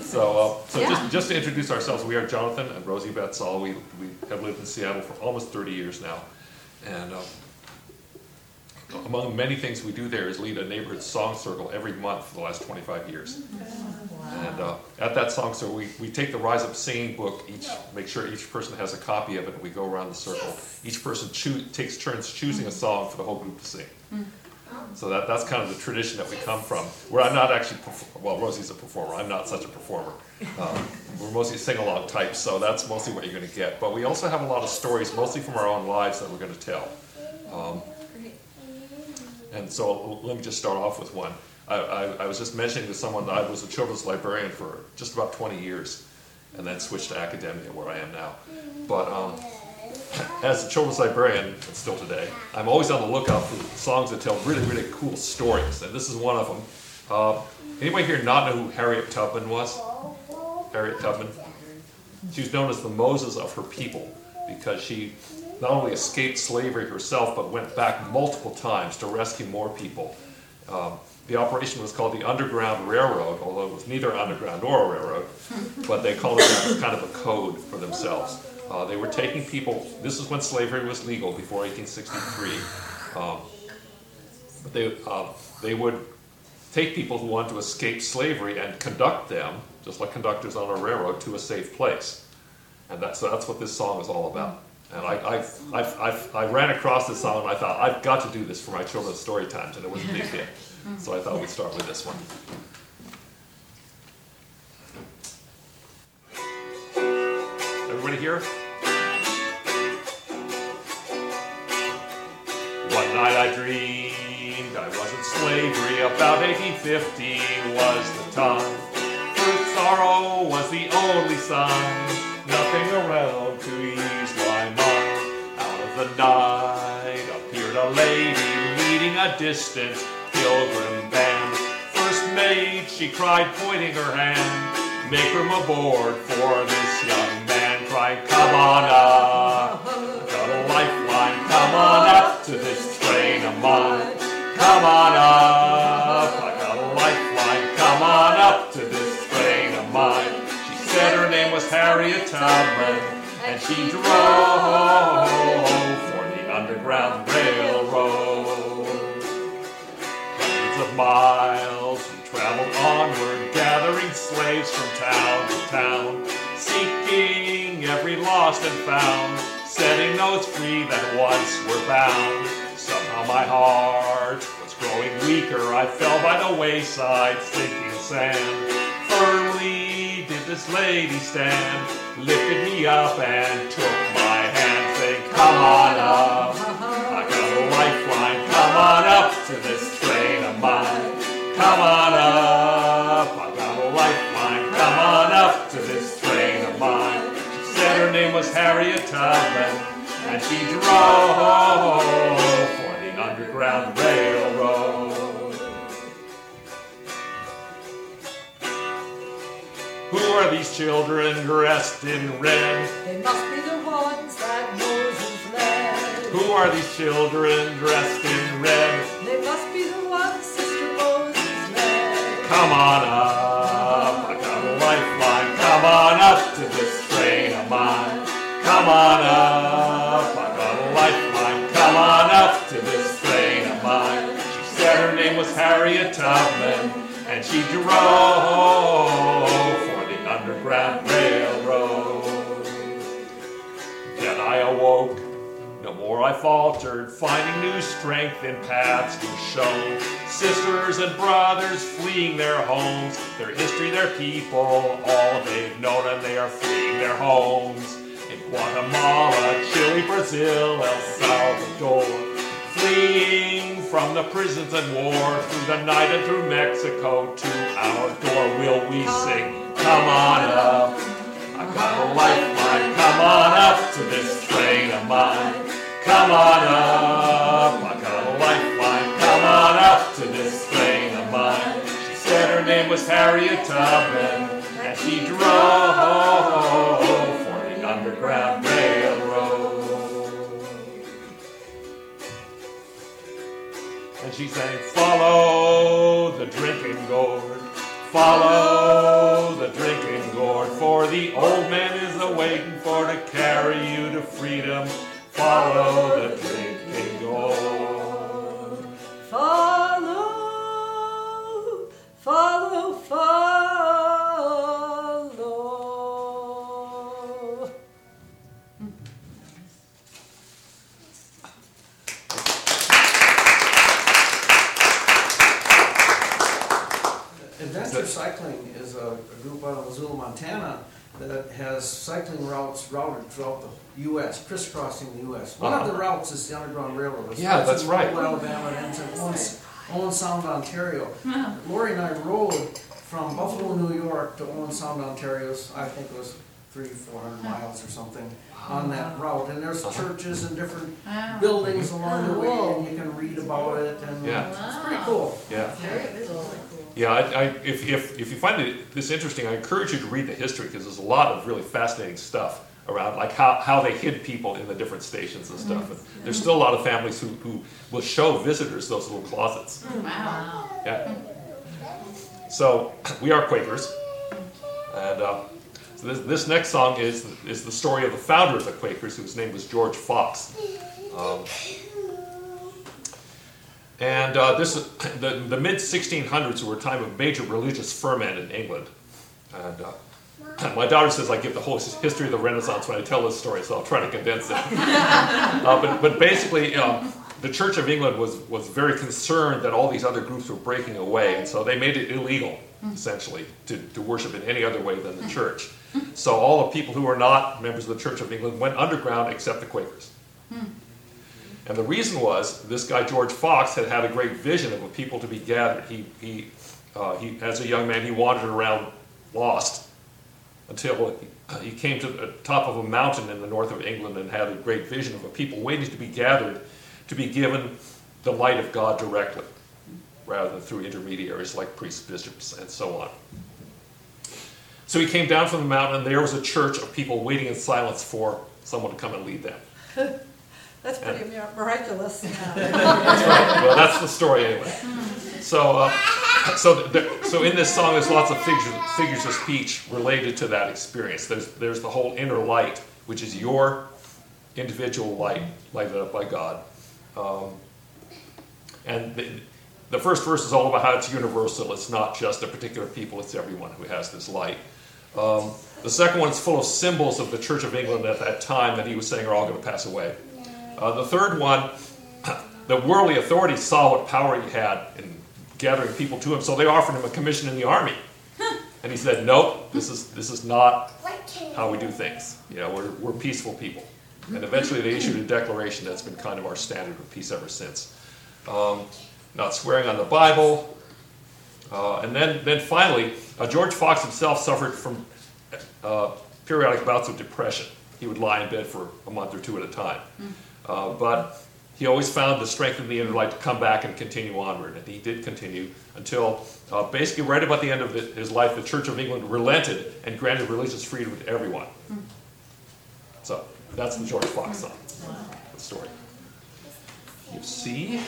So just to introduce ourselves, we are Jonathan and Rosie Betzall. We have lived in Seattle for almost 30 years now. And among many things we do there is lead a neighborhood song circle every month for the last 25 years. And at that song circle, we take the Rise Up Singing book, make sure each person has a copy of it, and we go around the circle. Each person takes turns choosing a song for the whole group to sing. So that's kind of the tradition that we come from. Where I'm not actually, Rosie's a performer. I'm not such a performer. We're mostly sing-along types, so that's mostly what you're going to get. But we also have a lot of stories, mostly from our own lives, that we're going to tell. And so let me just start off with one. I was just mentioning to someone that I was a children's librarian for just about 20 years, and then switched to academia, where I am now. But as a children's librarian, and still today, I'm always on the lookout for songs that tell really, really cool stories, and this is one of them. Anybody here not know who Harriet Tubman was? Harriet Tubman? She was known as the Moses of her people, because she not only escaped slavery herself, but went back multiple times to rescue more people. The operation was called the Underground Railroad, although it was neither underground nor a railroad, but they called it that as kind of a code for themselves. They were taking people, this is when slavery was legal, before 1863, but they would take people who wanted to escape slavery and conduct them, just like conductors on a railroad, to a safe place. And that's what this song is all about. And I ran across this song and I thought, I've got to do this for my children's story times, and it was a big hit. So I thought we'd start with this one. Everybody here? One night I dreamed I was in slavery, about 1850 was the time. First sorrow was the only sign, nothing around to ease my mind. Out of the night appeared a lady leading a distant pilgrim band. First mate, she cried, pointing her hand, make room aboard for this young man. Cried, come on up, got a lifeline, come on up to this train of mine. Come on up, I got a lifeline, come on up to this train of mine. She said her name was Harriet Tubman, and she drove for the Underground Railroad. Hundreds of miles we traveled onward, gathering slaves from town to town, seeking every lost and found, setting those free that once were bound. Somehow my heart was growing weaker, I fell by the wayside, sinking sand. Firmly did this lady stand, lifted me up and took my hand, saying, come on up, I got a lifeline, come on up to this train of mine. Come on up, I got a lifeline, come on up to this train of mine. She said her name was Harriet Tubman, and she drove for the Underground Railroad. Who are these children dressed in red? They must be the ones that Moses led. Who are these children dressed in red? They must be the ones Sister Moses led. Come on up, I got a lifeline, come on up to this train of mine. Come on up, I got a lifeline, come on up to this train of mine. She said her name was Harriet Tubman, and she drove for the Underground Railroad. Then I awoke, no more I faltered, finding new strength in paths to show. Sisters and brothers fleeing their homes, their history, their people, all they've known, and they are fleeing their homes. In Guatemala, Chile, Brazil, El Salvador, fleeing from the prisons and war, through the night and through Mexico to our door will we sing, come on up, I got a lifeline, come on up to this train of mine. Come on up, I got a lifeline, come on up to this train of mine. She said her name was Harriet Tubman, and she drove for the Underground Railroad. And she sang, follow the drinking gourd, follow the drinking the old man is a-waiting for to carry you to freedom. Follow the drinking gold. Follow, follow, follow. Adventure Cycling is a group out of Missoula, Montana that has cycling routes routed throughout the U.S., crisscrossing the U.S. One of the routes is the Underground Railroad. It Yeah, starts that's in right. Mobile, Alabama, and ends in Owen Sound, Ontario. Lori and I rode from Buffalo, New York to Owen Sound, Ontario. I think it was 300-400 miles or something on that route. And there's churches and different buildings along the way, and you can read about it, and it's pretty cool. Yeah. Very cool. Yeah, if you find this interesting, I encourage you to read the history, because there's a lot of really fascinating stuff around, like how they hid people in the different stations and stuff. And there's still a lot of families who will show visitors those little closets. Wow. Yeah. So we are Quakers, and so this next song is the story of the founder of the Quakers, whose name was George Fox. And the mid-1600s were a time of major religious ferment in England. And my daughter says I give the whole history of the Renaissance when I tell this story, so I'll try to condense it. But basically, the Church of England was very concerned that all these other groups were breaking away, and so they made it illegal, essentially, to worship in any other way than the church. So all the people who were not members of the Church of England went underground except the Quakers. And the reason was, this guy George Fox had a great vision of a people to be gathered. He as a young man, he wandered around lost until he came to the top of a mountain in the north of England and had a great vision of a people waiting to be gathered, to be given the light of God directly, rather than through intermediaries like priests, bishops, and so on. So he came down from the mountain, and there was a church of people waiting in silence for someone to come and lead them. That's pretty miraculous. That's right. Well, that's the story anyway. So in this song, there's lots of figures of speech related to that experience. There's the whole inner light, which is your individual light, lighted up by God. And the first verse is all about how it's universal. It's not just a particular people, it's everyone who has this light. The second one is full of symbols of the Church of England at that time that he was saying are all going to pass away. The third one, the worldly authorities saw what power he had in gathering people to him, so they offered him a commission in the army. And he said, nope, this is not how we do things. You know, we're peaceful people. And eventually they issued a declaration that's been kind of our standard of peace ever since. Not swearing on the Bible. And then finally, George Fox himself suffered from periodic bouts of depression. He would lie in bed for a month or two at a time. But he always found the strength in the inner light to come back and continue onward. And he did continue until basically right about the end of his life, the Church of England relented and granted religious freedom to everyone. So that's the George Fox song, the story. You see?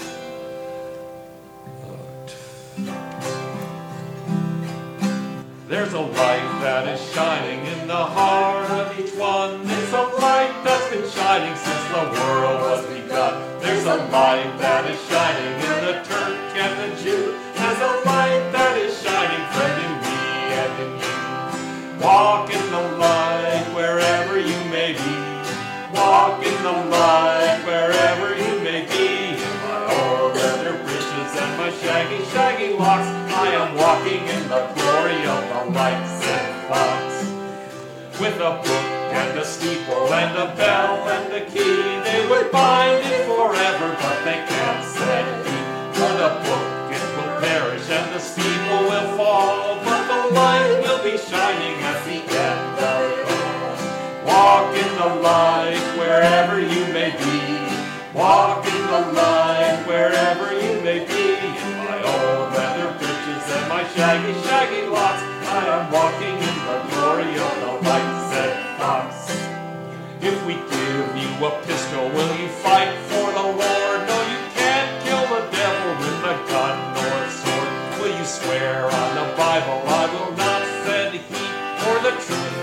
There's a light that is shining in the heart of each one. It's a light that's been shining since the world was begun. There's a light that is shining in the Turk and the Jew. There's a light that is shining, friend, in me and in you. Walk in the light wherever you may be. Walk in the light wherever you may be. In my old leather breeches and my shaggy, shaggy locks, I am walking in the glory of the light, said Fox. With a book and a steeple and a bell and a key, they would bind it forever, but they can't set he. For the book it will perish and the steeple will fall, but the light will be shining at the end of it all. Walk in the light wherever you may be. Walk in the light wherever you may be. In my old leather breeches and my shaggy, shaggy locks, I am walking in the glory of the light, said Fox. If we give you a pistol, will you fight for the Lord? No, you can't kill the devil with a gun or a sword. Will you swear on the Bible? I will not, said he, for the truth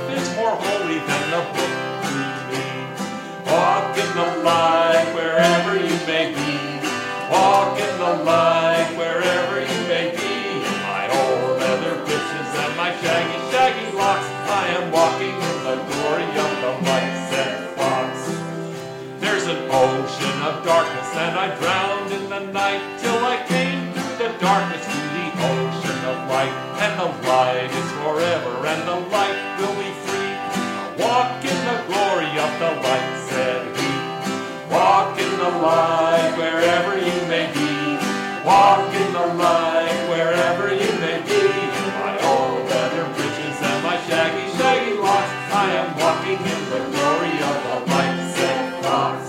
the light wherever you may be. In my old leather breeches and my shaggy, shaggy locks, I am walking in the glory of the light, said Fox. There's an ocean of darkness and I drowned in the night till I came through the darkness to the ocean of light. And the light is forever and the light will be free. Walk in the glory of the light, said he. Walk in the light wherever you may be. Walk in the light wherever you may be. In my old leather breeches and my shaggy, shaggy locks, I am walking in the glory of the light, said Fox.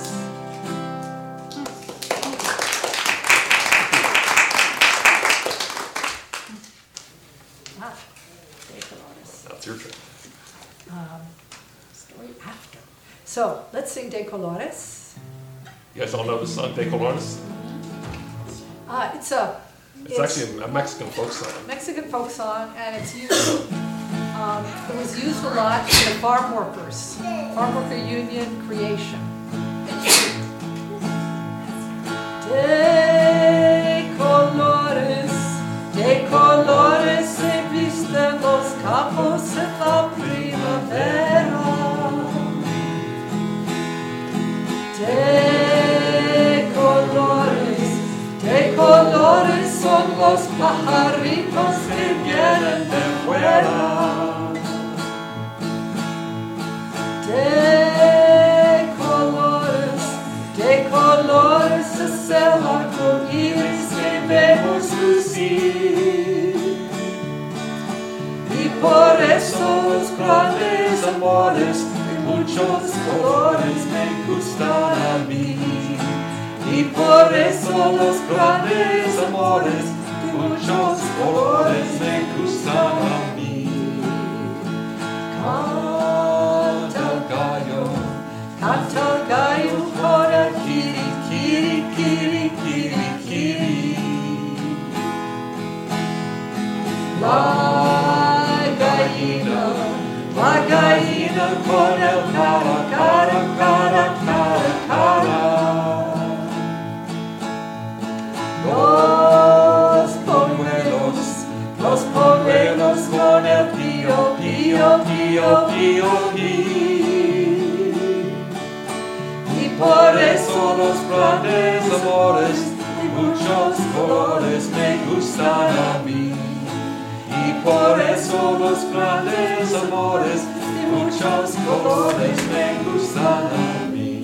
That's your turn. Story after. So let's sing De Colores. You guys all know the song De Colores? It's actually a Mexican folk song. Mexican folk song, and it's used. It was used a lot in the farm worker union creation. De colores se visten los campos en la primavera. De colores son los pajaritos que vienen de fuera. De colores es el arco iris que vemos lucir. Y por eso los grandes amores de muchos colores me gustan a mí. Y por eso los grandes amores de muchos colores me gustan a mí. Canta el gallo con el kiri, kiri, kiri, kiri, kiri. La gallina con el cara, cara, cara, cara, cara. Los polluelos con el pío, pío, pío, pío, pío. Y por eso los grandes amores de muchos colores me gustan a mí. Y por eso los grandes amores de muchos colores me gustan a mí.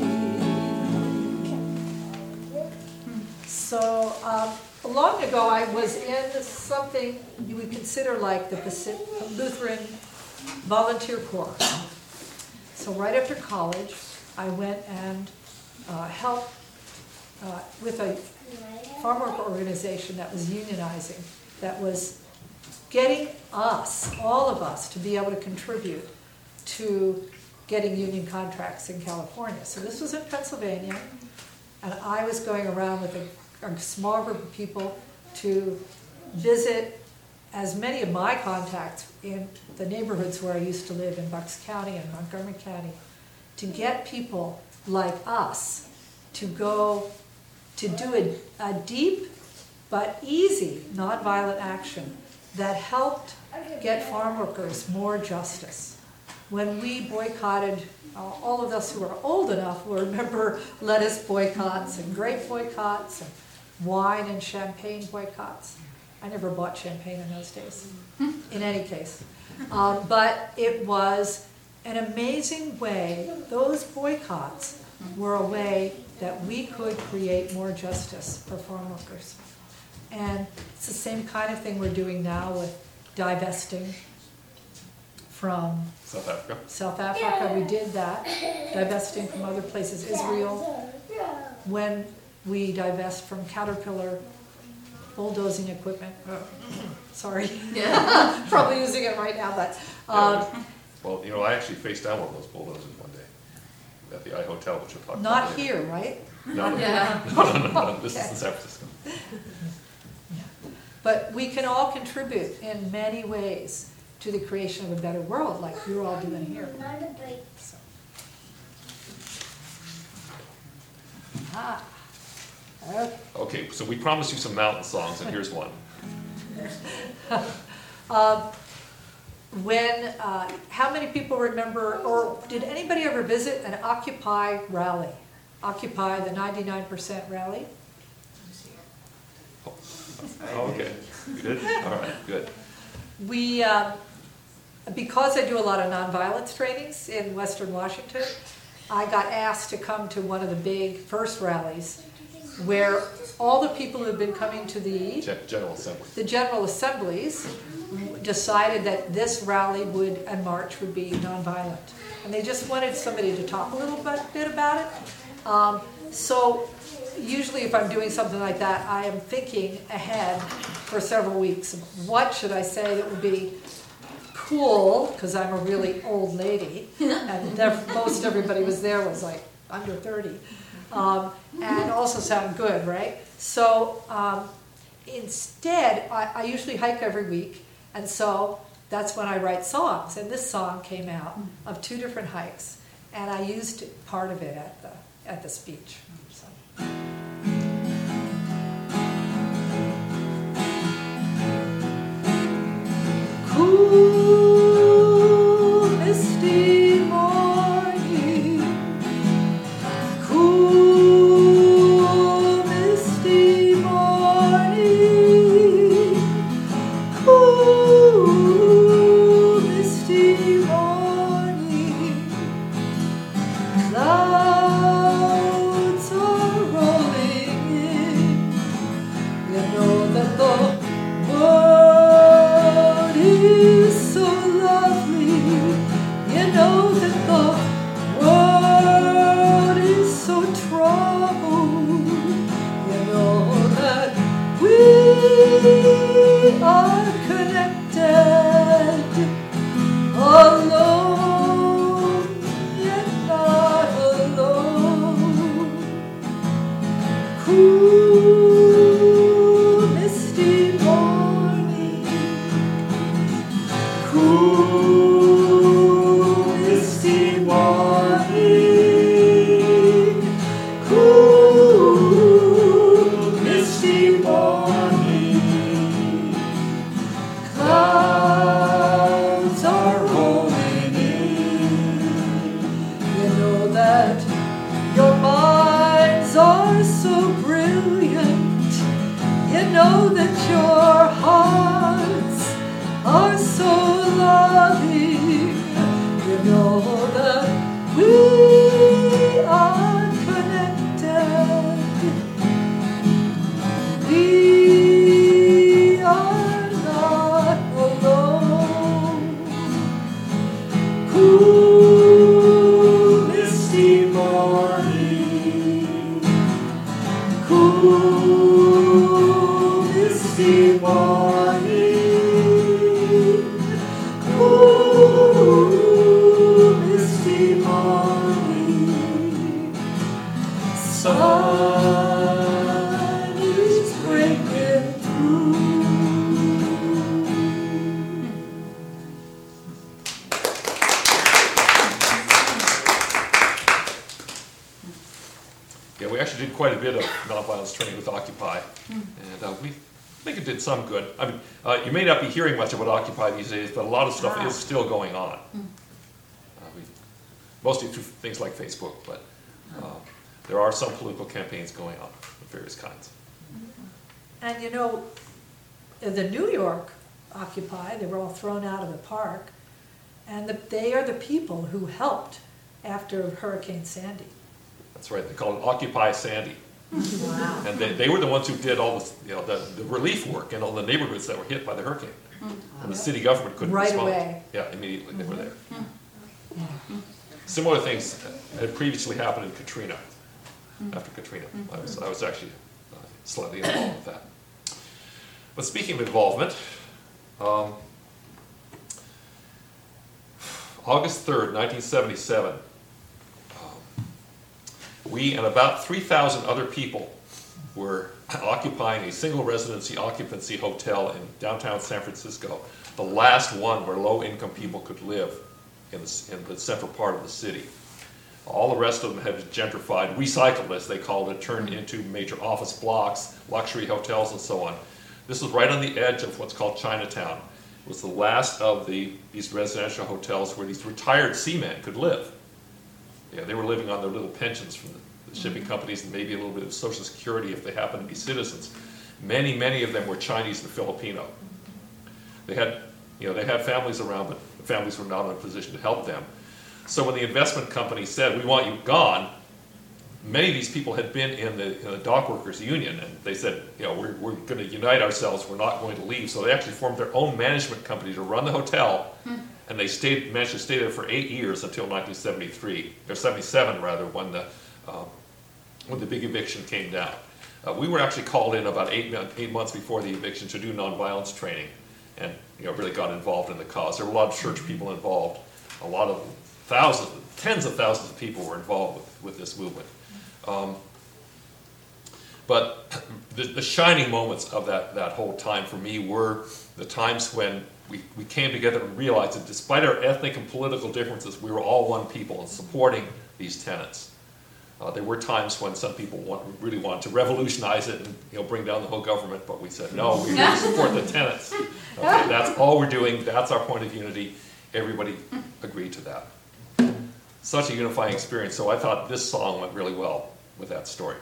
So, long ago I was in something you would consider like the Lutheran Volunteer Corps. So right after college, I went and helped with a farm worker organization that was unionizing, that was getting us, all of us, to be able to contribute to getting union contracts in California. So this was in Pennsylvania, and I was going around with a small group of people to visit as many of my contacts in the neighborhoods where I used to live in Bucks County and Montgomery County, to get people like us to go to do a deep but easy nonviolent action that helped get farm workers more justice. When we boycotted, all of us who are old enough will remember lettuce boycotts and grape boycotts and wine and champagne boycotts. I never bought champagne in those days, in any case. But it was an amazing way. Those boycotts were a way that we could create more justice for farm workers. And it's the same kind of thing we're doing now with divesting from South Africa. South Africa, we did that. Divesting from other places, Israel. When we divest from Caterpillar bulldozing equipment. Sorry, probably using it right now, but. Well, you know, I actually faced down one of those bulldozers one day at the I-Hotel, which we'll talk about Not later. here, right? No, Yeah. no. This is in San Francisco. But we can all contribute in many ways to the creation of a better world, like you're all doing here. So. Okay, so we promised you some mountain songs, and here's one. How many people remember, or did anybody ever visit an Occupy rally? Occupy, the 99% rally? Oh, okay, good, all right, good. We, because I do a lot of nonviolence trainings in Western Washington, I got asked to come to one of the big first rallies where all the people who have been coming to the General Assembly. The General Assemblies decided that this rally and march would be nonviolent. And they just wanted somebody to talk a little bit about it. So usually if I'm doing something like that, I am thinking ahead for several weeks. What should I say that would be cool, because I'm a really old lady, and most everybody was there was like under 30, and also sound good, right? So instead, I usually hike every week, and so that's when I write songs. And this song came out of 2 different hikes, and I used part of it at the speech. So. Cool, misty morning. Cool, misty morning. Cool, misty morning. Clouds are rolling in. You know that the world is so lovely. You know that the world is so troubled. You know that we are connected, alone yet not alone. Cool, misty morning. Cool, misty morning. Cool, misty morning. Clouds are rolling in. You know that your minds are so brilliant. You know that your hearts are so loving. You know that we are connected. We are not alone. Cool, misty morning. Cool, misty morning. Cool, misty morning. Sun is breaking through. Yeah, we actually did quite a bit of nonviolence training with Occupy, and we think it did some good. I mean, you may not be hearing much about Occupy these days, but a lot of stuff is still going on. Mostly through things like Facebook, but there are some political campaigns going on of various kinds. And you know, the New York Occupy, they were all thrown out of the park, and they are the people who helped after Hurricane Sandy. That's right. They call it Occupy Sandy. Wow. And they were the ones who did all this, the relief work in all the neighborhoods that were hit by the hurricane. And the city government couldn't Right respond. away. Yeah, immediately they were there. Similar things had previously happened in Katrina. After Katrina, I was actually slightly involved with that. But speaking of involvement, August 3rd, 1977, we and about 3,000 other people were occupying a single residency occupancy hotel in downtown San Francisco, the last one where low-income people could live in the central part of the city. All the rest of them have gentrified, recycled as they called it, turned into major office blocks, luxury hotels and so on. This was right on the edge of what's called Chinatown. It was the last of these residential hotels where these retired seamen could live. Yeah, they were living on their little pensions from the shipping companies and maybe a little bit of Social Security if they happened to be citizens. Many, many of them were Chinese and Filipino. They had families around, but the families were not in a position to help them. So when the investment company said, "We want you gone," many of these people had been in the dock workers union, and they said, we're going to unite ourselves, we're not going to leave. So they actually formed their own management company to run the hotel, and they managed to stay there for 8 years until 1973, or 77 rather, when the big eviction came down. We were actually called in about 8 months before the eviction to do nonviolence training, and really got involved in the cause. There were a lot of church people involved. A lot of tens of thousands of people were involved with this movement. But the shining moments of that whole time for me were the times when we came together and realized that despite our ethnic and political differences, we were all one people in supporting these tenants. There were times when some people really wanted to revolutionize it and bring down the whole government, but we said, no, we really support the tenants. Okay, that's all we're doing. That's our point of unity. Everybody agreed to that. Such a unifying experience. So I thought this song went really well with that story.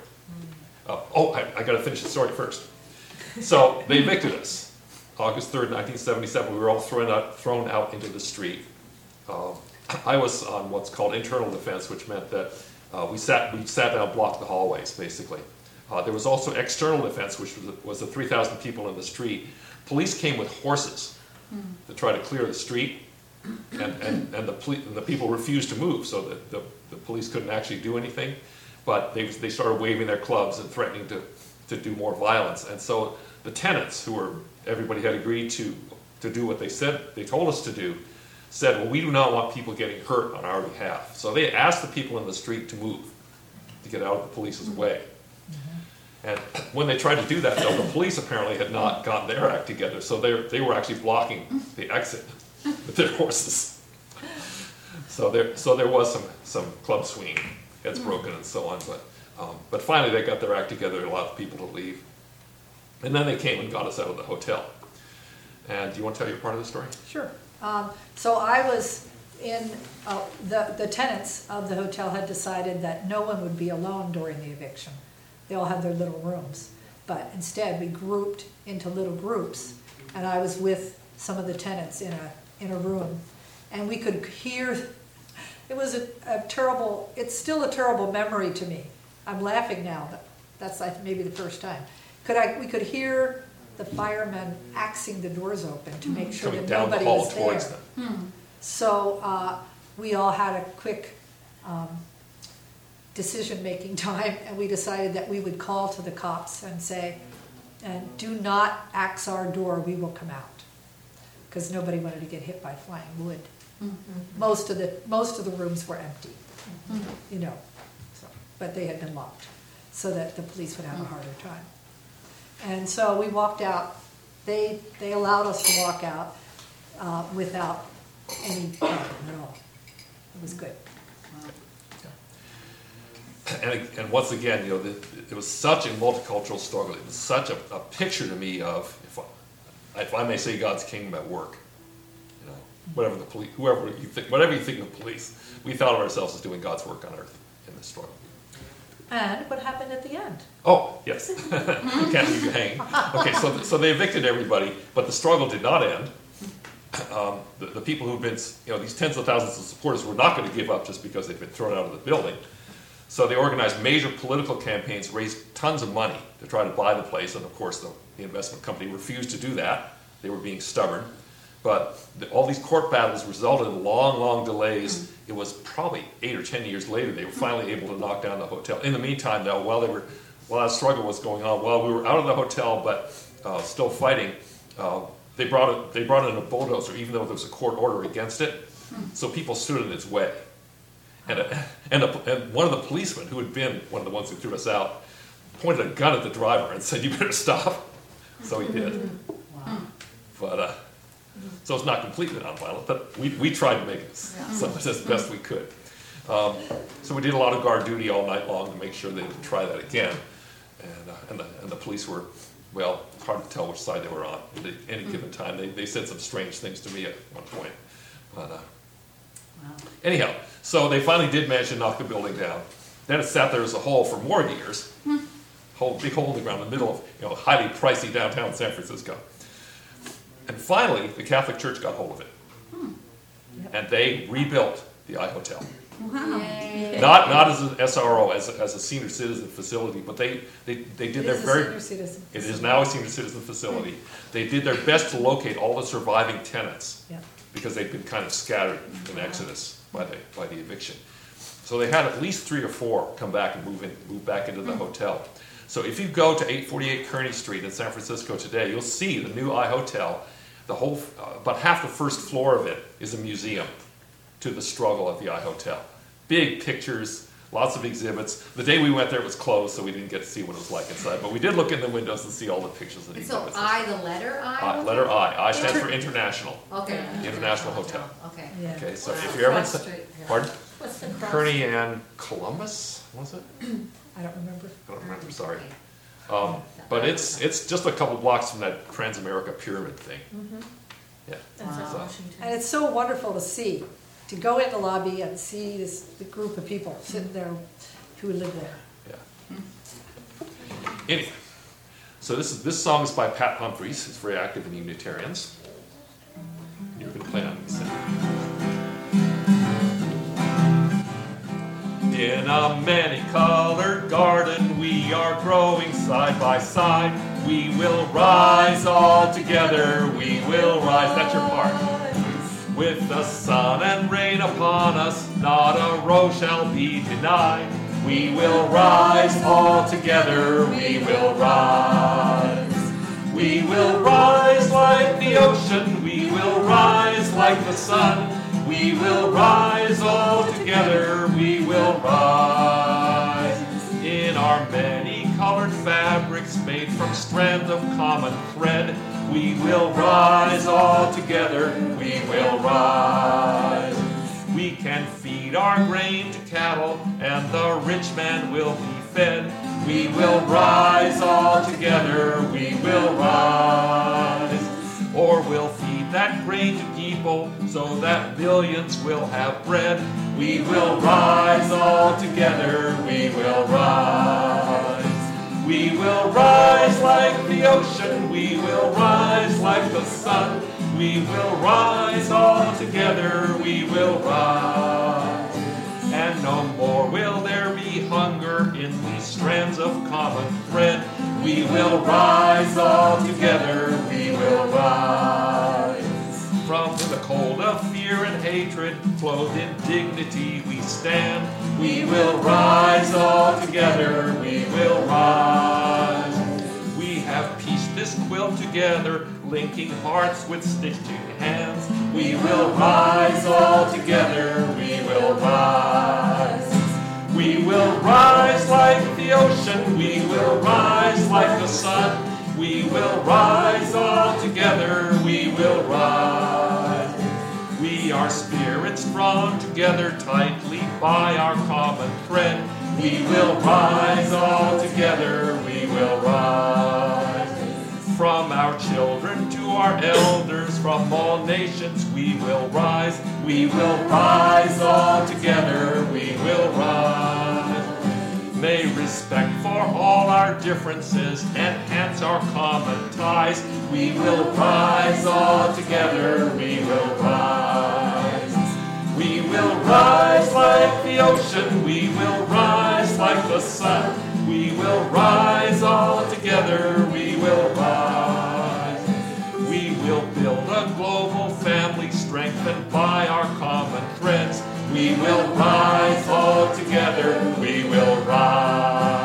I got to finish the story first. So they evicted us. August 3rd, 1977, we were all thrown out into the street. I was on what's called internal defense, which meant that we sat down, blocked the hallways, basically. There was also external defense, which was the 3,000 people in the street. Police came with horses to try to clear the street, and the people refused to move, so that the police couldn't actually do anything. But they started waving their clubs and threatening to do more violence. And so the tenants, everybody had agreed to do what they told us to do, said, well, we do not want people getting hurt on our behalf. So they asked the people in the street to move, to get out of the police's way. And when they tried to do that, though, the police apparently had not gotten their act together, so they were actually blocking the exit with their horses. So there was some club swinging, heads broken and so on, but finally they got their act together and allowed the people to leave. And then they came and got us out of the hotel. And do you want to tell your part of the story? Sure. So I was in, the tenants of the hotel had decided that no one would be alone during the eviction. They all had their little rooms. But instead we grouped into little groups, and I was with some of the tenants in a room. And we could hear, it was a terrible, it's still a terrible memory to me. I'm laughing now, but that's maybe the first time. We could hear the firemen axing the doors open to make sure that nobody was there. So we all had a quick decision-making time, and we decided that we would call to the cops and say, and do not axe our door, we will come out. Because nobody wanted to get hit by flying wood. Most of the rooms were empty, but they had been locked, so that the police would have a harder time. And so we walked out. They allowed us to walk out without any problem at all. It was good. And once again, it was such a multicultural struggle. It was such a picture to me of, if I may say, God's kingdom at work. Whatever the police, whatever you think of police, we thought of ourselves as doing God's work on earth in this struggle. And what happened at the end? Oh, yes. We can't leave you hanging. Okay, so they evicted everybody, but the struggle did not end. The people who've been, these tens of thousands of supporters were not going to give up just because they've been thrown out of the building. So they organized major political campaigns, raised tons of money to try to buy the place, and of course the investment company refused to do that. They were being stubborn. But all these court battles resulted in long, long delays. It was probably 8 or 10 years later they were finally able to knock down the hotel. In the meantime, though, while that struggle was going on, while we were out of the hotel but still fighting, they brought in a bulldozer, even though there was a court order against it. So people stood in its way. And one of the policemen, who had been one of the ones who threw us out, pointed a gun at the driver and said, "You better stop." So he did. Wow. But so it's not completely nonviolent, but we tried to make it so as best we could. So we did a lot of guard duty all night long to make sure they didn't try that again. And the police were, well, it's hard to tell which side they were on at any given time. They said some strange things to me at one point. But anyhow, so they finally did manage to knock the building down. Then it sat there as a hole for more years. Big hole in the ground in the middle of highly pricey downtown San Francisco. And finally, the Catholic Church got hold of it. And they rebuilt the I-Hotel. Yay. Not as an SRO, as a senior citizen facility, but they did their very... Senior citizen. It is now a senior citizen facility. They did their best to locate all the surviving tenants Yeah. because they'd been kind of scattered in exodus by the eviction. So they had at least 3 or 4 come back and move back into the hotel. So if you go to 848 Kearny Street in San Francisco today, you'll see the new I-Hotel. The whole, about half the first floor of it is a museum to the struggle at the I-Hotel. Big pictures, lots of exhibits. The day we went there it was closed, so we didn't get to see what it was like inside. But we did look in the windows and see all the pictures and And so exhibits. I, the letter I? Letter I. I stands for International. Okay. International Hotel. Okay. Yeah. Okay, so if you're ever in... Cross street, yeah. Pardon? What's the cross? Kearny and Columbus, was it? I don't remember. I don't remember, sorry. Okay. But it's just a couple blocks from that Transamerica Pyramid thing. Yeah. Wow. And it's so wonderful to see, to go in the lobby and see the group of people sitting there who live there. Yeah. Anyway, so this song is by Pat Humphries, who's very active in the Unitarians. You're going to play on this. In a many-colored garden, we are growing side by side. We will rise all together, we will rise. That's your part. With the sun and rain upon us, not a row shall be denied. We will rise all together, we will rise. We will rise like the ocean, we will rise like the sun. We will rise all together, we will rise. In our many-colored fabrics made from strands of common thread, we will rise all together, we will rise. We can feed our grain to cattle, and the rich man will be fed. We will rise all together, we will rise. Or we'll feed that grain to people, so that billions will have bread. We will rise all together, we will rise. We will rise like the ocean, we will rise like the sun. We will rise all together, we will rise. And no more will there be hunger in these strands of common thread. We will rise all together, we will rise. From the cold of fear and hatred, clothed in dignity we stand. We will rise all together, we will rise. We have pieced this quilt together, linking hearts with stitching hands. We will rise all together, we will rise. We will rise like the ocean, we will rise like the sun. We will rise all together, we will rise. We are spirits drawn together tightly by our common thread. We will rise all together, we will rise. From our children to our elders, from all nations we will rise. We will rise all together, we will rise. May respect for all our differences enhance our common ties. We will rise all together, we will rise. We will rise like the ocean, we will rise like the sun. We will rise all together, we will rise. We will build a global family strengthened by our common threads. We will rise all together, we will rise.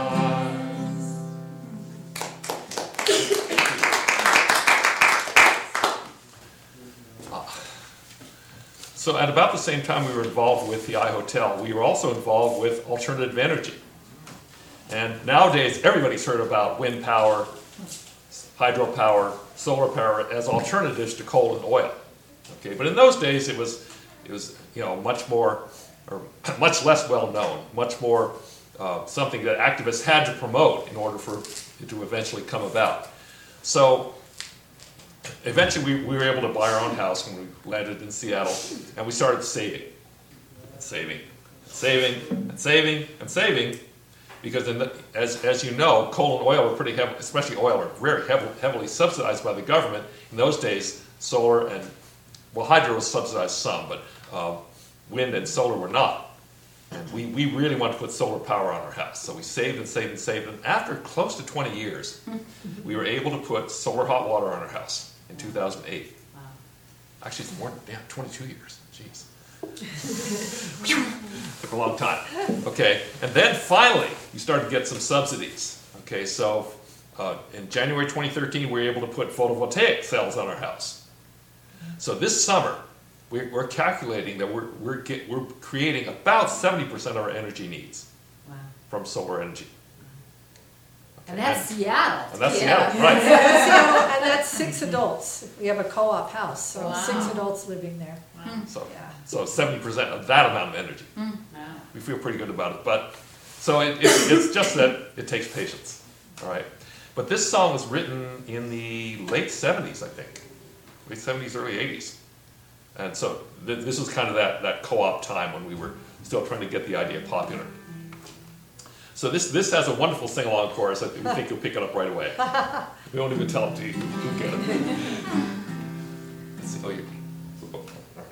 So at about the same time we were involved with the I-Hotel, we were also involved with alternative energy. And nowadays, everybody's heard about wind power, hydropower, solar power as alternatives to coal and oil. Okay, but in those days, it was much more or much less well known, much more something that activists had to promote in order for it to eventually come about. So eventually we were able to buy our own house when we landed in Seattle, and we started saving, because as you know, coal and oil were pretty heavy, especially oil, were very heavily subsidized by the government. In those days, solar and, well, hydro was subsidized some, but wind and solar were not. And we really wanted to put solar power on our house. So we saved and saved and saved. And after close to 20 years, we were able to put solar hot water on our house in 2008. Wow. Actually, it's more than 22 years. Jeez. Took a long time. Okay, and then finally, we started to get some subsidies. Okay, so in January 2013, we were able to put photovoltaic cells on our house. So this summer, we're calculating that we're creating about 70% of our energy needs Wow. from solar energy. And that's Seattle. And that's Yeah. Seattle, right? And that's 6 adults. We have a co-op house, so Wow. 6 adults living there. Wow. Yeah. So 70% of that amount of energy. Wow. We feel pretty good about it. But so it's just that it takes patience. All right. But this song was written in the late 70s, I think. Late 70s, early 80s. And so this was kind of that co-op time when we were still trying to get the idea popular. So this has a wonderful sing-along chorus. I think you'll pick it up right away. We won't even tell it to you. You'll get it. Let's see. Oh, you. All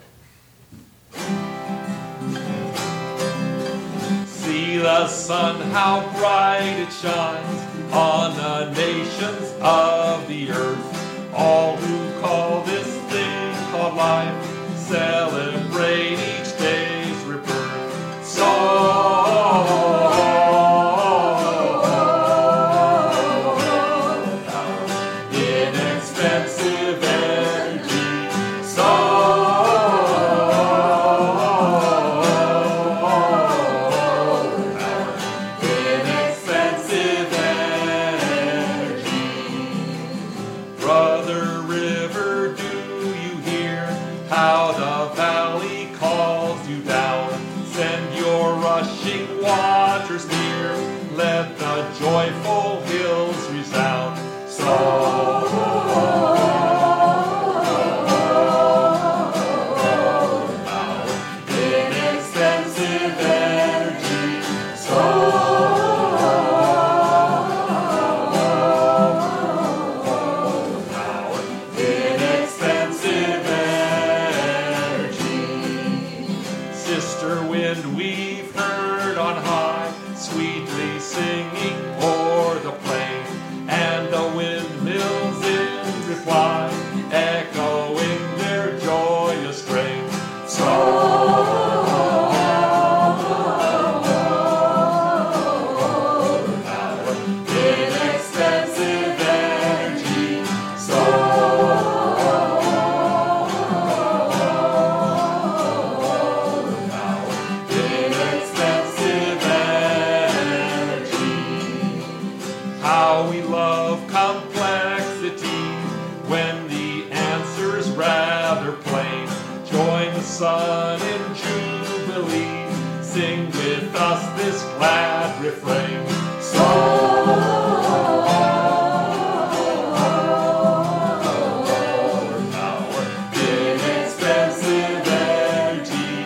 right. See the sun, how bright it shines on the nations of the earth. All who call this thing called life celebrate each day's rebirth. So inexpensive energy, so inexpensive energy. Brother River, do you hear how the valley calls you down? Send your rushing waters near, let the joyful hills resound. Inexpensive energy, inexpensive energy. Sister wind, we've heard on high, sweetly singing o'er the plain, and the windmills in reply, echoing their joyous strain. Inexpensive energy, inexpensive energy. How we love complexity when the answer's rather plain. Join the sun in jubilee, sing with us this glad refrain. Inexpensive energy,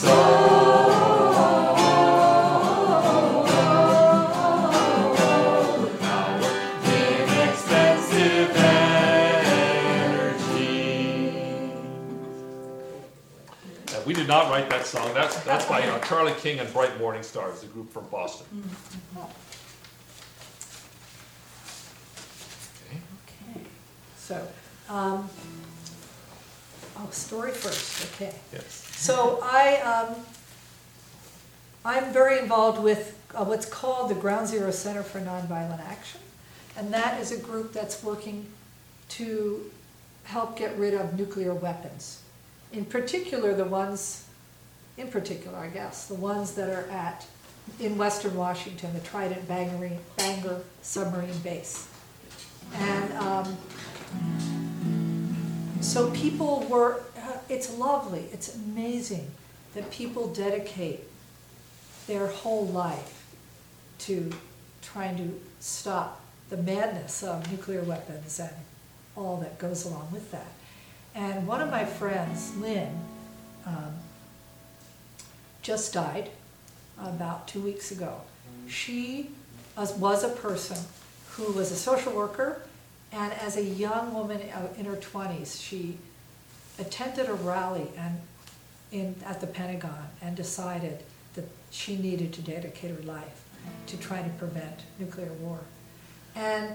inexpensive energy. And we did not write that song. That's by Charlie King and Bright Morning Stars, a group from Boston. Okay. Okay. So, story first, okay. Yes. So I'm very involved with what's called the Ground Zero Center for Nonviolent Action. And that is a group that's working to help get rid of nuclear weapons. In particular, the ones that are in Western Washington, the Trident Bangor submarine base. And so people were, it's lovely, it's amazing that people dedicate their whole life to trying to stop the madness of nuclear weapons and all that goes along with that. And one of my friends, Lynn, just died about 2 weeks ago. She was a person who was a social worker, and as a young woman in her 20s, she attended a rally at the Pentagon and decided that she needed to dedicate her life to try to prevent nuclear war. And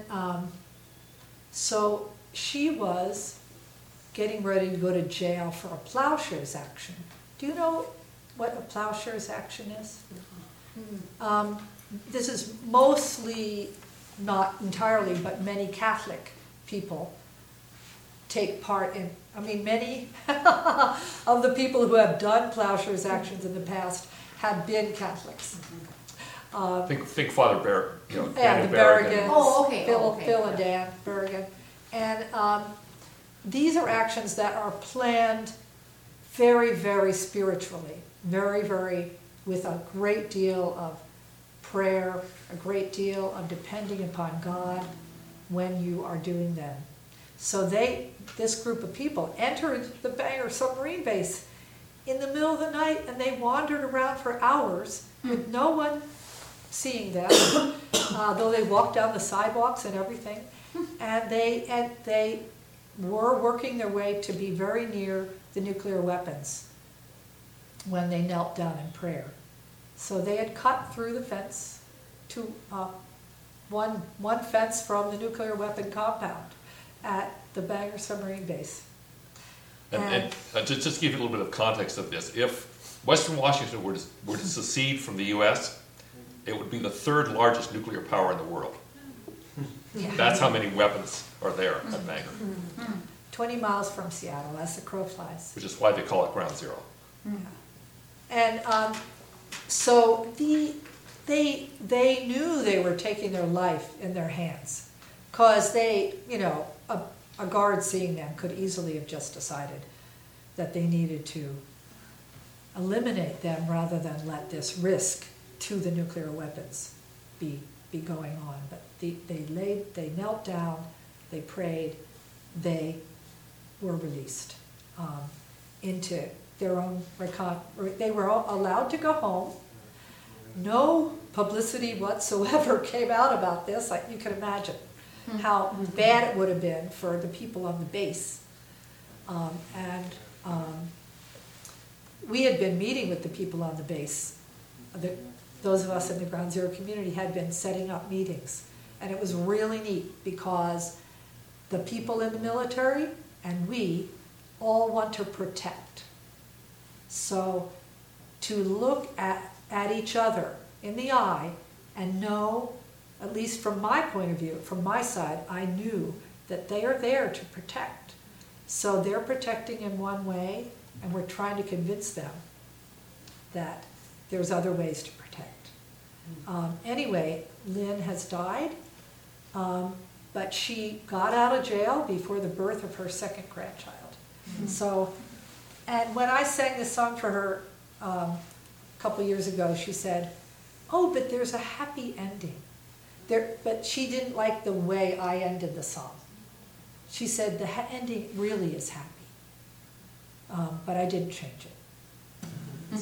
so she was getting ready to go to jail for a plowshares action. Do you know what a plowshares action is? This is mostly, not entirely, but many Catholic people take part in, I mean, many of the people who have done plowshares actions in the past have been Catholics. Think Father Bear, Yeah, Daniel the Berrigan. Berrigans, Oh, okay, Phil and Dan Berrigan. And these are actions that are planned very, very spiritually, very, very, with a great deal of prayer, a great deal of depending upon God when you are doing them. So this group of people entered the Bangor submarine base in the middle of the night, and they wandered around for hours with no one seeing them, though they walked down the sidewalks and everything. And they were working their way to be very near the nuclear weapons when they knelt down in prayer. So they had cut through the fence to one fence from the nuclear weapon compound at the Bangor submarine base. And just to give you a little bit of context of this, if Western Washington were to secede from the U.S., it would be the third largest nuclear power in the world. Yeah. That's how many weapons are there at Bangor, 20 miles from Seattle, as the crow flies. which is why they call it Ground Zero. And so they knew they were taking their life in their hands, because they, a guard seeing them could easily have just decided that they needed to eliminate them rather than let this risk to the nuclear weapons be going on. But they knelt down, they prayed, they were released into their own they were all allowed to go home. No publicity whatsoever came out about this. Like you can imagine how bad it would have been for the people on the base. We had been meeting with the people on the base. Those of us in the Ground Zero community had been setting up meetings. And it was really neat because the people in the military and we all want to protect. So to look at each other in the eye and know, at least from my point of view, from my side, I knew that they are there to protect. So they're protecting in one way, and we're trying to convince them that there's other ways to protect. Anyway, Lynn has died, but she got out of jail before the birth of her second grandchild. So, and when I sang this song for her a couple years ago, she said, "Oh, but there's a happy ending." But she didn't like the way I ended the song. She said the ending really is happy, but I didn't change it.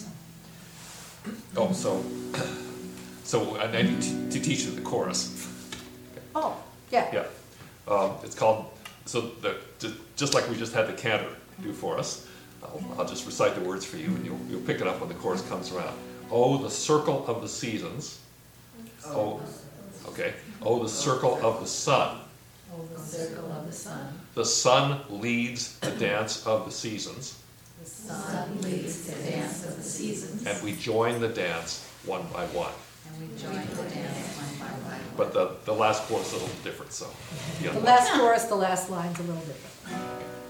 So I need to teach you the chorus. Oh, yeah. Yeah, it's called, just like we just had the cantor do for us, I'll just recite the words for you and you'll pick it up when the chorus comes around. Oh, the circle of the seasons. Oh, okay. Oh, the circle of the sun. Oh, the circle of the sun. The sun leads the dance of the seasons. The sun leads the dance of the seasons. And we join the dance one by one. And we join the dance one by one. But the last chorus is a little different, so. The last chorus, the last line's a little different.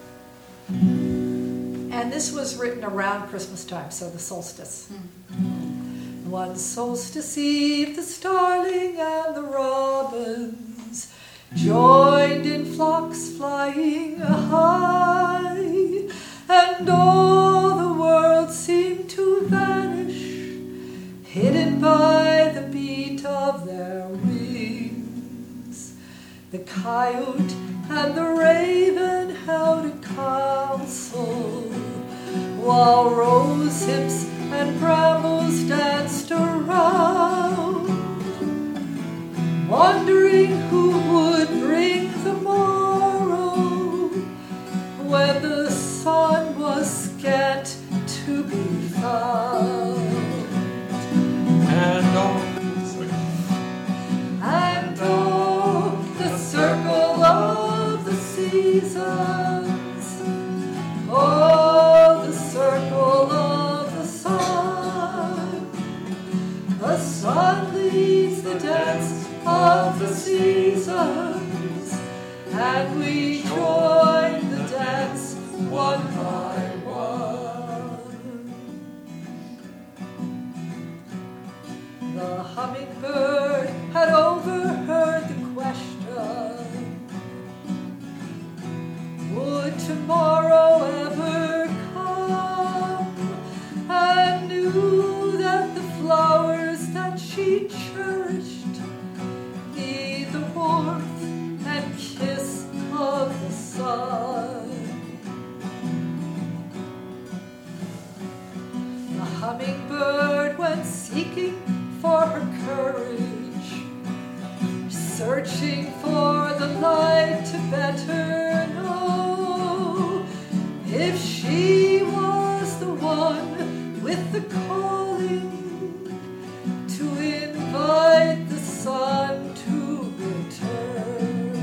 And this was written around Christmas time, so the solstice. One solstice eve, the starling and the robins joined in flocks flying high, and all the world seemed to coyote and the raven held a council, while rose hips and brambles danced around, wondering who would bring the morrow when the sun was scant to be found. And oh, the circle of the seasons, oh, the circle of the sun. The sun leads the dance of the seasons, and we join the dance one by one. The hummingbird had overheard the question, would tomorrow ever come, and knew that the flowers that she cherished need the warmth and kiss of the sun. The hummingbird went seeking for her courage, searching for the light to better know if she was the one with the calling to invite the sun to return.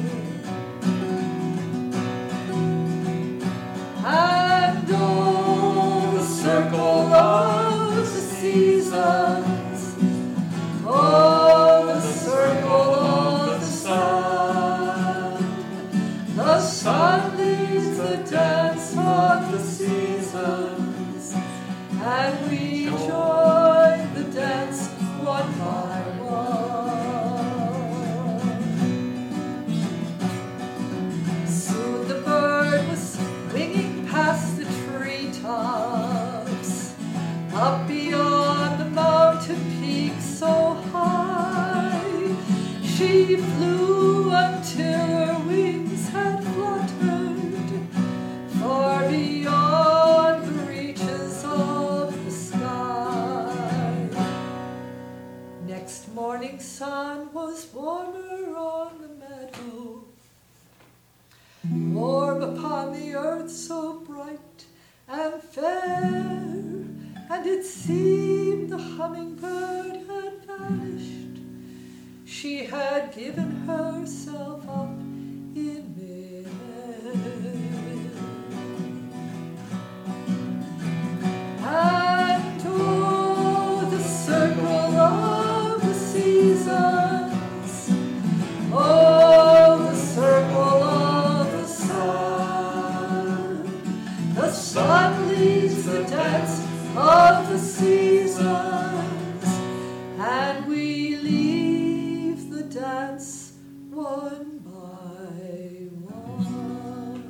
And oh, the circle of the seasons, oh, the circle of the sun. The sun leads the dance of the seasons, and we join the dance one by one. Soon the bird was winging past the treetops, up beyond the mountain peak so high. She flew until her wings had fluttered far beyond the reaches of the sky. Next morning sun was warmer on the meadow, warm upon the earth so bright and fair, and it seemed the hummingbird had vanished. She had given herself up in mid-air. And oh, the circle of the seasons, oh, the circle of the sun. The sun leads the dance of the seasons, and we leave the dance one by one.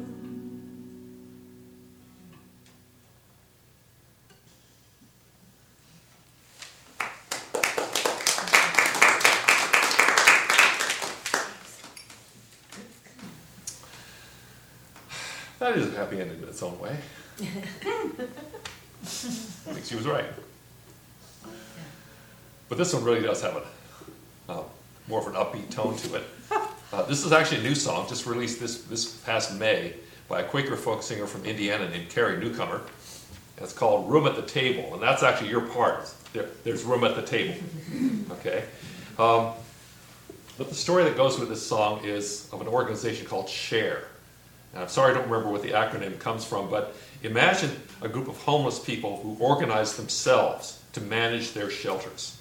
That is a happy ending in its own way. I think she was right. But this one really does have more of an upbeat tone to it. This is actually a new song, just released this past May by a Quaker folk singer from Indiana named Carrie Newcomer. And it's called Room at the Table, and that's actually your part. There's room at the table, okay? But the story that goes with this song is of an organization called SHARE. And I'm sorry I don't remember what the acronym comes from, but imagine a group of homeless people who organize themselves to manage their shelters.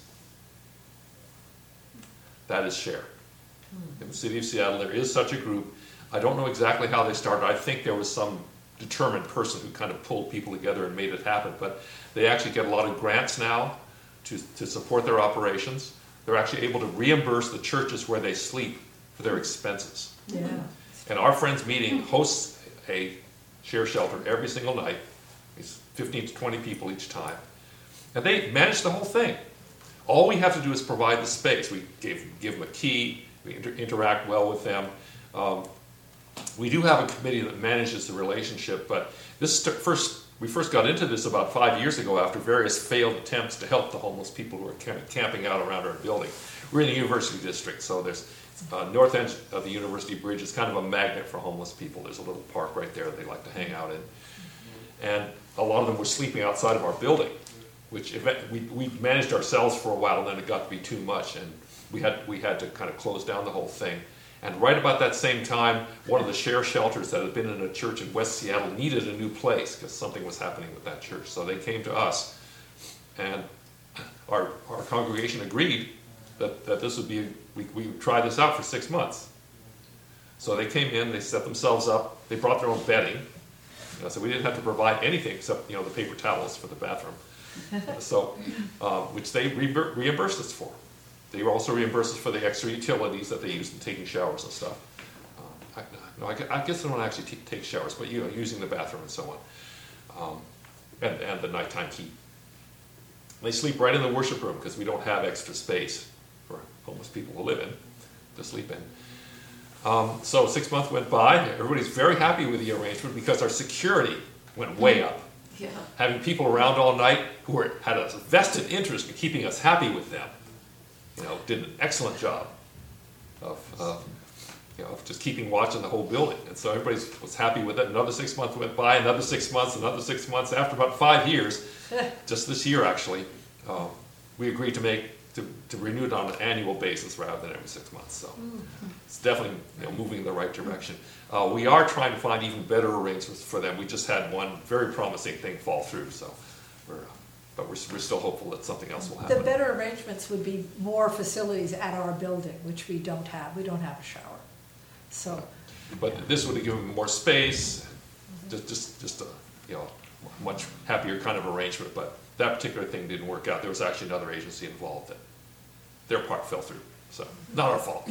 That is SHARE. In the city of Seattle, there is such a group. I don't know exactly how they started. I think there was some determined person who kind of pulled people together and made it happen. But they actually get a lot of grants now to support their operations. They're actually able to reimburse the churches where they sleep for their expenses. Yeah. And our Friends Meeting hosts a SHARE shelter every single night. It's 15 to 20 people each time. And they manage the whole thing. All we have to do is provide the space. We give them a key, we interact well with them. We do have a committee that manages the relationship, but we first got into this about 5 years ago after various failed attempts to help the homeless people who are kind of camping out around our building. We're in the University District, so there's north end of the University Bridge is kind of a magnet for homeless people. There's a little park right there they like to hang out in. And a lot of them were sleeping outside of our building, which we managed ourselves for a while, and then it got to be too much, and we had to kind of close down the whole thing. And right about that same time, one of the share shelters that had been in a church in West Seattle needed a new place because something was happening with that church. So they came to us, and our congregation agreed that this would be, we would try this out for 6 months. So they came in, they set themselves up, they brought their own bedding. So we didn't have to provide anything except the paper towels for the bathroom. So, which they reimbursed us for. They also reimbursed us for the extra utilities that they used in taking showers and stuff. I guess they don't actually take showers, but using the bathroom and so on, and the nighttime heat. They sleep right in the worship room because we don't have extra space for homeless people to live in, to sleep in. So 6 months went by. Everybody's very happy with the arrangement because our security went way up. Yeah. Having people around all night who had a vested interest in keeping us happy with them, did an excellent job of just keeping watch on the whole building. And so everybody was happy with it. Another 6 months went by, another 6 months, another 6 months. After about 5 years, just this year actually, we agreed to renew it on an annual basis rather than every 6 months. So it's definitely moving in the right direction. We are trying to find even better arrangements for them. We just had one very promising thing fall through, so we're still hopeful that something else will happen. The better arrangements would be more facilities at our building, which we don't have. We don't have a shower. So. But this would have given them more space, just a much happier kind of arrangement. But that particular thing didn't work out. There was actually another agency involved that their part fell through. So not our fault.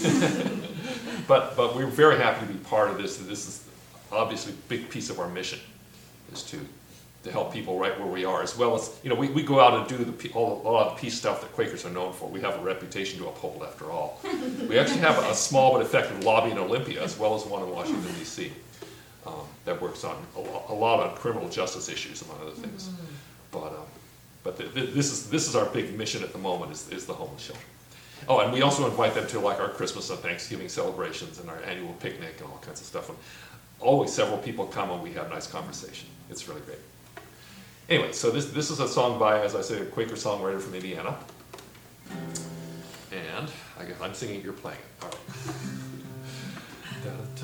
But we're very happy to be part of this. This is obviously a big piece of our mission, is to help people right where we are, as well as, we go out and do a lot of the peace stuff that Quakers are known for. We have a reputation to uphold, after all. We actually have a small but effective lobby in Olympia, as well as one in Washington, D.C., that works on a lot of criminal justice issues, among other things. But this is our big mission at the moment, is the homeless shelter. Oh, and we also invite them to our Christmas and Thanksgiving celebrations and our annual picnic and all kinds of stuff. And always several people come and we have nice conversation. It's really great. Anyway, so this is a song by, as I say, a Quaker songwriter from Indiana. And I'm singing, you're playing it. All right.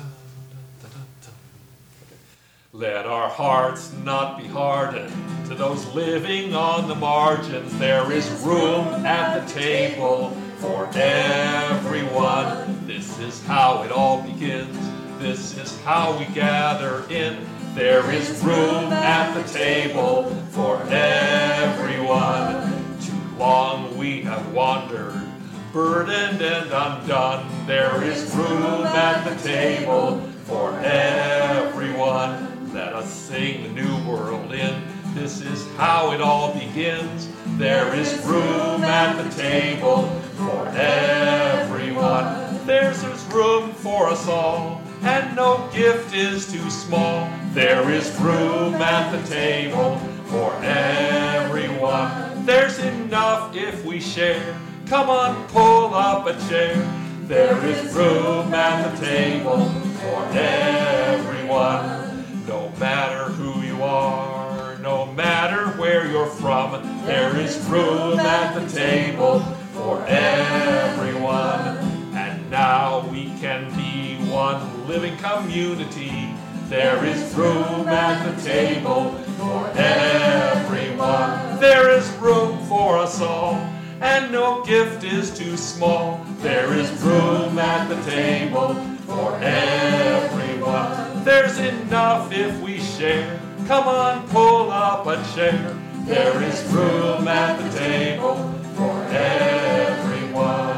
Let our hearts not be hardened to those living on the margins. There is room at the table for everyone. This is how it all begins. This is how we gather in. There is room at the table for everyone. Too long we have wandered, burdened and undone. There is room at the table for everyone. Let us sing the new world in. This is how it all begins. There is room at the table for everyone. There's room for us all, and no gift is too small. There is room at the table for everyone. There's enough if we share. Come on, pull up a chair. There is room at the table for everyone. No matter who you are, no matter where you're from, there is room at the table for everyone. And now we can be one living community. There is room at the table for everyone. There is room for us all, and no gift is too small. There is room at the table for everyone. There's enough if we share. Come on, pull up a chair. There is room at the table for everyone.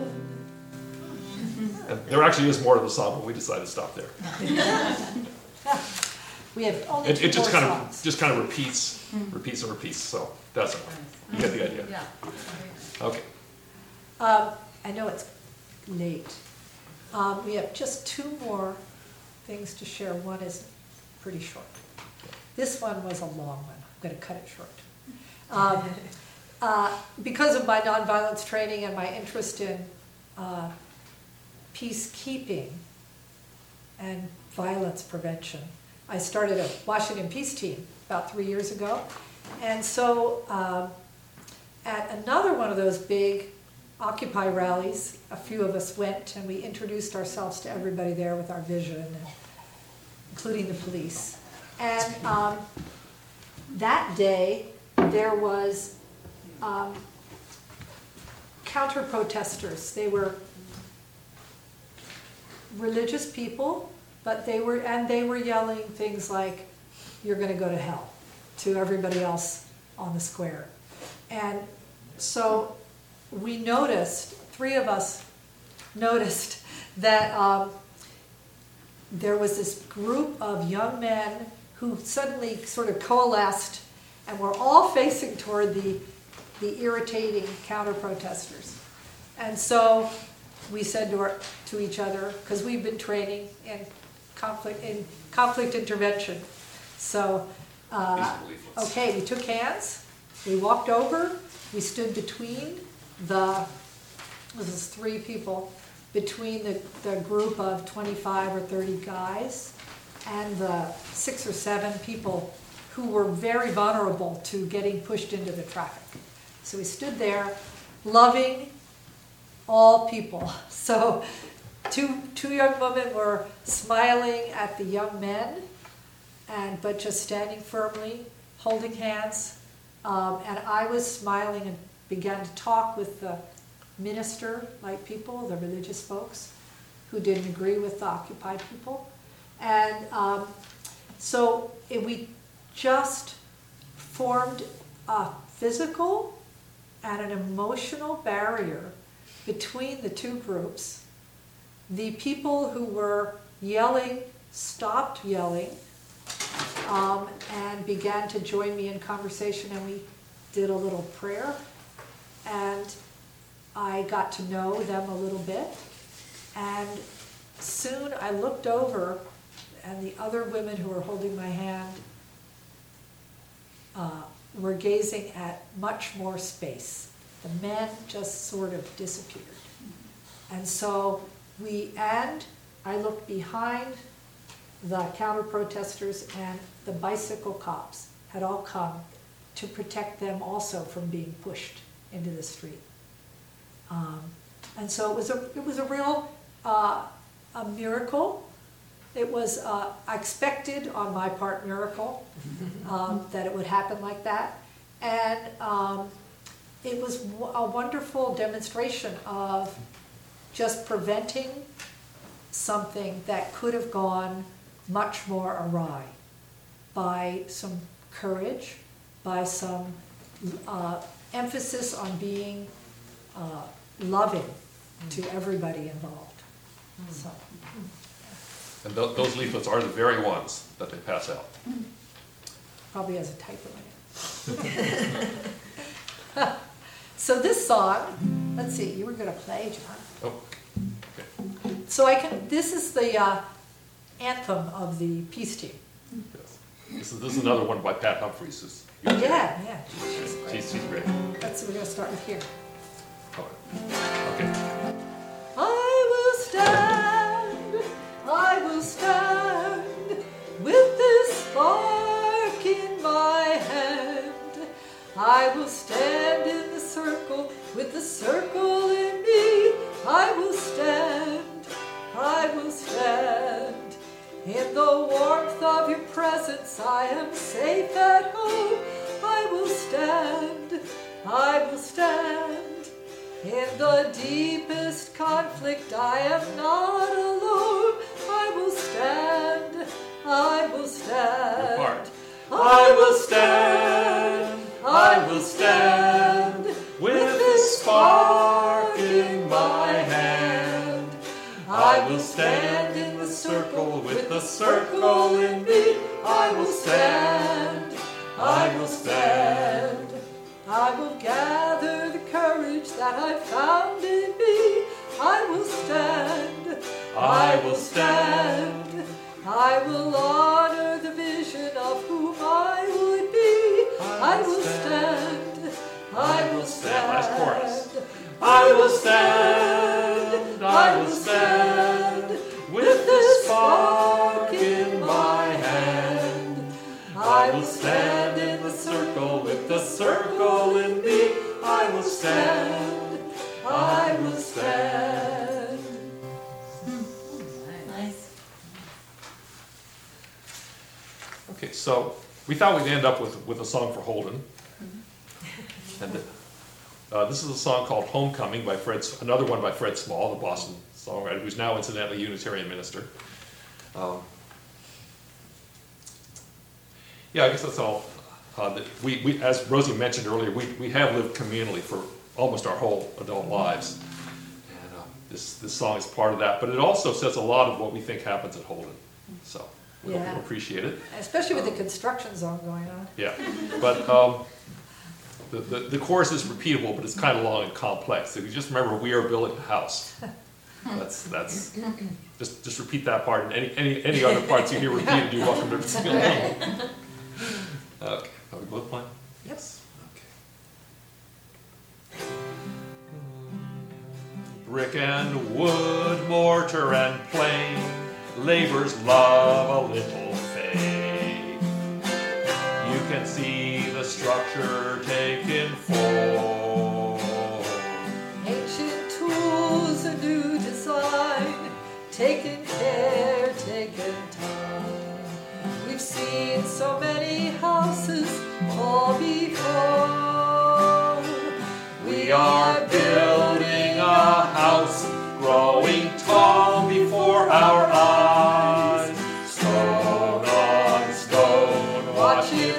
And there actually is more to the song, but we decided to stop there. We have only It two just more kind songs. of repeats and repeats. So that's all right. You get the idea. Yeah. Okay. I know it's late. We have just 2 more things to share. One is pretty short. This one was a long one. I'm going to cut it short. Because of my nonviolence training and my interest in peacekeeping and violence prevention, I started a Washington Peace Team about 3 years ago. And so at another one of those big Occupy rallies, a few of us went and we introduced ourselves to everybody there with our vision, including the police. And that day there was counter-protesters. They were religious people, but they were yelling things like, "You're going to go to hell," to everybody else on the square. And so we noticed, 3 of us noticed that there was this group of young men who suddenly sort of coalesced and were all facing toward the irritating counter-protesters. And so we said to each other, because we've been training in conflict intervention, so okay, we took hands, we walked over, we stood between this is 3 people, between the group of 25 or 30 guys and the 6 or 7 people who were very vulnerable to getting pushed into the traffic. So we stood there, loving all people. So two young women were smiling at the young men, but just standing firmly, holding hands. And I was smiling and began to talk with the minister-like people, the religious folks, who didn't agree with the Occupy people. And so we just formed a physical and an emotional barrier between the 2 groups. The people who were yelling stopped yelling and began to join me in conversation, and we did a little prayer, and I got to know them a little bit. And soon I looked over, and the other women who were holding my hand were gazing at much more space. The men just sort of disappeared. And so I looked behind the counter-protesters, and the bicycle cops had all come to protect them also from being pushed into the street. And so it was a real a miracle. It was expected on my part miracle that it would happen like that. And it was a wonderful demonstration of just preventing something that could have gone much more awry by some courage, by some emphasis on being loving to everybody involved. So. And those leaflets are the very ones that they pass out. Probably has a typo in it. So this song, let's see, you were going to play, John. Oh, okay. So this is the anthem of the Peace Team. Yes. This is another one by Pat Humphries. Yeah. She's great. We're going to start with here. Okay. I will stand with this spark in my hand. I will stand in the circle with the circle in me. I will stand in the warmth of your presence. I am safe at home. I will stand in the deepest conflict. I am not alone. I will stand. I will stand with this spark in my hand. I will stand in the circle with the circle in me. I will stand. I will gather the courage that I found in me. I will stand. I will stand. I will honor the vision of whom I would be. I will stand. I will stand. Last chorus. I will stand. I will stand with the spark in my hand. I will stand in the circle with the circle in me. I will stand. I will stand. Nice. Okay, so we thought we'd end up with a song for Holden. And this is a song called Homecoming by another one by Fred Small, the Boston songwriter, who's now incidentally Unitarian minister. Yeah, I guess that's all. We, as Rosie mentioned earlier, we have lived communally for almost our whole adult lives. And this song is part of that, but it also says a lot of what we think happens at Holden. So we hope you'll appreciate it. Especially with the construction zone going on. Yeah, but the chorus is repeatable, but it's kind of long and complex. If you just remember, we are building a house. That's just repeat that part, and any other parts you hear repeated, you're welcome to sing along. Okay, are we both playing? Yes. Okay. Brick and wood, mortar and plane, labor's love a little fade. You can see the structure taken form. Ancient tools, a new design, taken care, taken time. We've seen so many houses all before. We are building a house, growing tall before our eyes. Stone on stone, watch it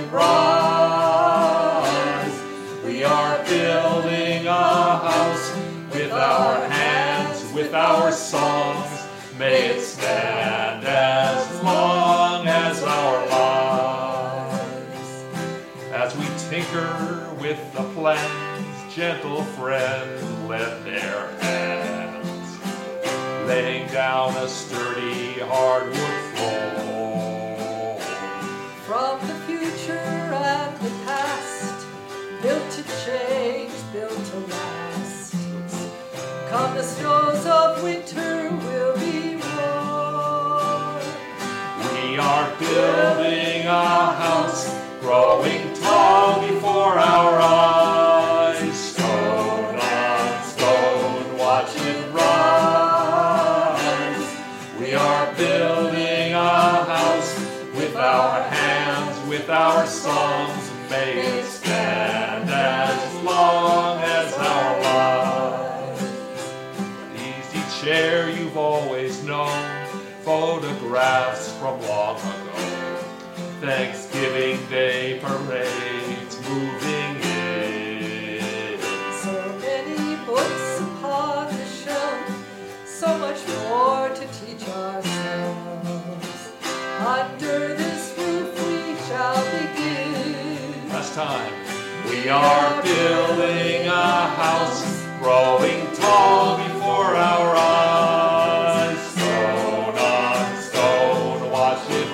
rise. We are building a house with our hands, with our songs. May it stand as long as our lives. As we tinker with the plans, gentle friends lend their hands, laying down a sturdy hardwood floor. From the future and the past, built to change, built to last. Come the snows of winter will be warm. We are building a house, growing tall before our eyes. Stone on stone, watch it rise. We are building a house with our hands, with our songs. May it stand as long as our lives. The easy chair you've always known, photographs from long ago. Thanksgiving Day parades moving in. So many books upon the shelf, so much more to teach ourselves. Under this roof we shall begin. Last time. We are building a house, growing tall before our eyes. Stone on stone, watch it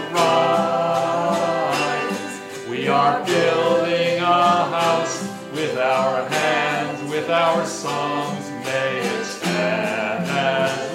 rise. We are building a house with our hands, with our songs. May it stand as